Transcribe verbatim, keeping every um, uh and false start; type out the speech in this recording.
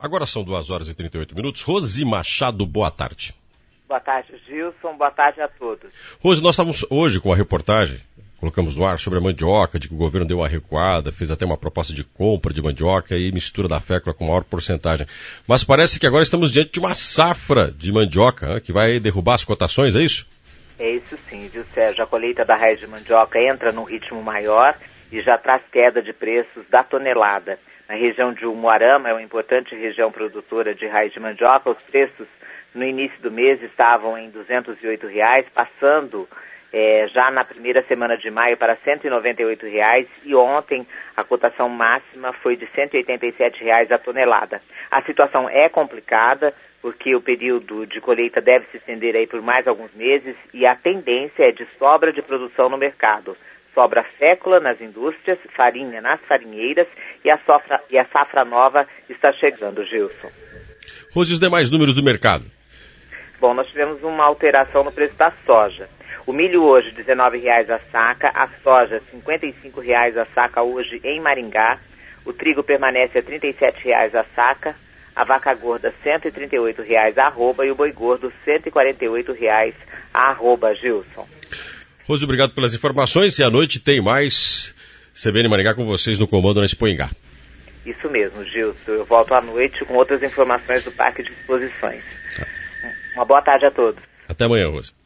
Agora são duas horas e trinta e oito minutos. Rose Machado, boa tarde. Boa tarde, Gilson. Boa tarde a todos. Rose, nós estávamos hoje com uma reportagem, colocamos no ar sobre a mandioca, de que o governo deu uma recuada, fez até uma proposta de compra de mandioca e mistura da fécula com maior porcentagem. Mas parece que agora estamos diante de uma safra de mandioca, né, que vai derrubar as cotações, é isso? É isso sim, viu, Sérgio? A colheita da raiz de mandioca entra num ritmo maior e já traz queda de preços da tonelada. Na região de Umuarama, é uma importante região produtora de raiz de mandioca, os preços no início do mês estavam em duzentos e oito reais, passando é, já na primeira semana de maio para cento e noventa e oito reais, e ontem a cotação máxima foi de cento e oitenta e sete reais a tonelada. A situação é complicada, porque o período de colheita deve se estender aí por mais alguns meses e a tendência é de sobra de produção no mercado. Sobra fécula nas indústrias, farinha nas farinheiras e a, sofra, e a safra nova está chegando, Gilson. Rose, os demais números do mercado? Bom, nós tivemos uma alteração no preço da soja. O milho hoje dezenove reais a saca, a soja cinquenta e cinco reais a saca hoje em Maringá, o trigo permanece a trinta e sete reais a saca, a vaca gorda cento e trinta e oito reais a arroba e o boi gordo cento e quarenta e oito reais a arroba, Gilson. Rose, obrigado pelas informações e à noite tem mais C B N Maringá com vocês no comando na Expoingá. Isso mesmo, Gilson. Eu volto à noite com outras informações do Parque de Exposições. Tá. Uma boa tarde a todos. Até amanhã, Rose.